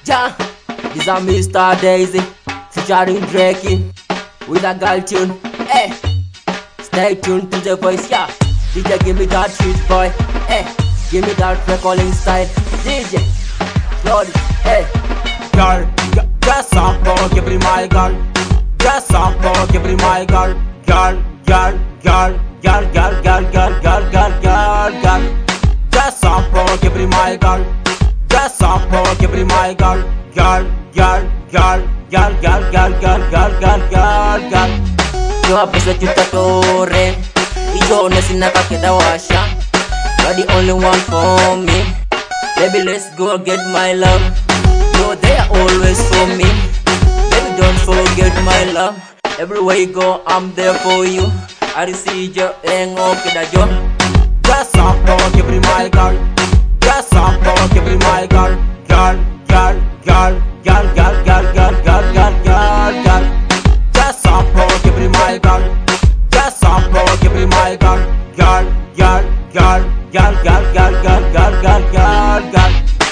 Ja, this a Mr. Daisy featuring Drakey with a girl tune. Hey, stay tuned to the voice, yeah. DJ, give me that treat, boy. Hey, give me that recalling style. DJ, Lord, hey. Girl, dress up, oh, give me my girl. Dress up, oh, give me my girl. Girl, girl, girl, girl, girl, girl, girl, girl, girl, girl, girl. Dress up, oh, give me my girl. Dress up, oh, give me my girl. Girl, girl, girl, girl, girl, girl, girl, girl, girl, girl, girl. Yo apesa chutatore, iyo nesina kakeda washa. You're the only one for me. Baby, let's go get my love. You're there always for me. Baby, don't forget my love. Everywhere you go, I'm there for you. I see you and okay yo. Dress up, oh, give me my girl. Dress up, oh, give me my girl. Girl, girl, girl, girl, girl, girl, girl, girl, girl, girl, girl. Dress up, oh, give me my girl. Dress up, oh, give me my girl. Girl, girl, girl, girl, girl, girl, girl, girl, girl, girl, girl.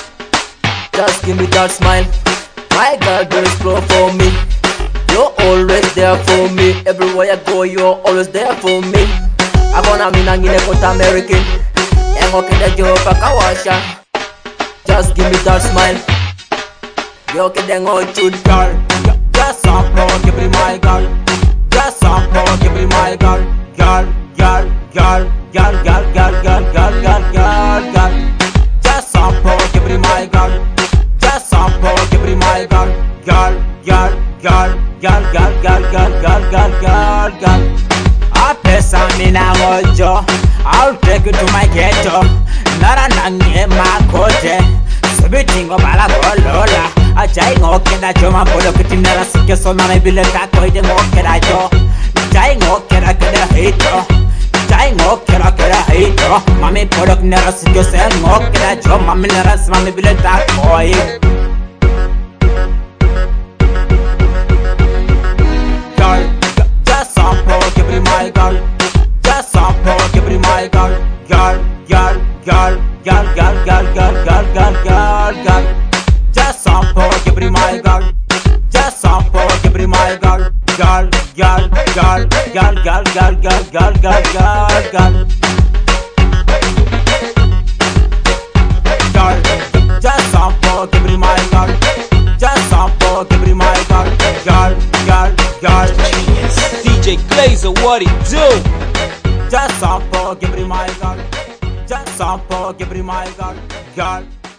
Just give me that smile. My girl, do explore for me. You're always there for me. Everywhere I go, you're always there for me. I'm gonna be nangine kota American. Engo kida jo pakawasha. Just give me that smile. Yo kida ngo chud. Girl, dress up, oh, give me my girl. Dress up, oh, give me my girl. Girl, girl, girl, girl, girl, girl, girl, girl, girl, girl, girl. Dress up, oh, give me my girl. Dress up, oh, give me my girl. Girl, girl, girl, girl, girl, girl, girl, girl, girl, girl, girl. I pesa mina mojo. I'll take you to my ghetto. Nara nange makote. Subitingo bala bolola. Ajay ngoke da jo ma bolo kitinera sike so na bile ta koide ngoke da jo. Jay ngoke da keda hito. Jay ngoke da keda hito. Mami bolo kinera sike so ngoke da jo mami nera mami bile ta koide. Girl, dress up, oh, give me my girl. Dress up, oh, give me my girl. Girl, girl, girl, girl, girl, girl, girl, girl, girl, girl, girl. Dress up, oh, give me my girl. Dress up, oh, give me my girl. Girl, girl, girl, girl, girl, girl, girl, girl, girl, girl, girl. Girl, dress up, oh, give me my girl. Dress up, oh, give me my girl. Girl, girl, girl. DJ Glazer, what he do? Dress up, oh, give me my girl. Dress up, oh, give me my girl. Girl.